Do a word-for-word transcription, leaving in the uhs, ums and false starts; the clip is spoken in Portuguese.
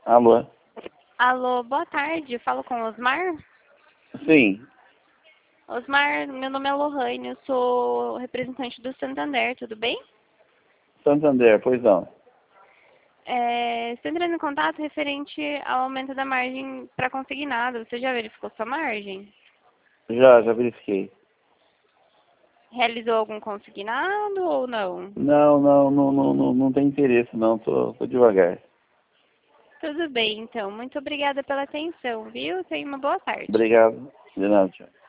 Alô? Alô, boa tarde. Eu falo com o Osmar? Sim. Osmar, meu nome é Lohane, eu sou representante do Santander, tudo bem? Santander, pois não. É, estou entrando em contato referente ao aumento da margem para consignado. Você já verificou sua margem? Já, já verifiquei. Realizou algum consignado ou não? Não, não, não, não, não, não tem interesse não, tô, tô devagar. Tudo bem, então. Muito obrigada pela atenção, viu? Tenha uma boa tarde. Obrigado. De nada, tchau.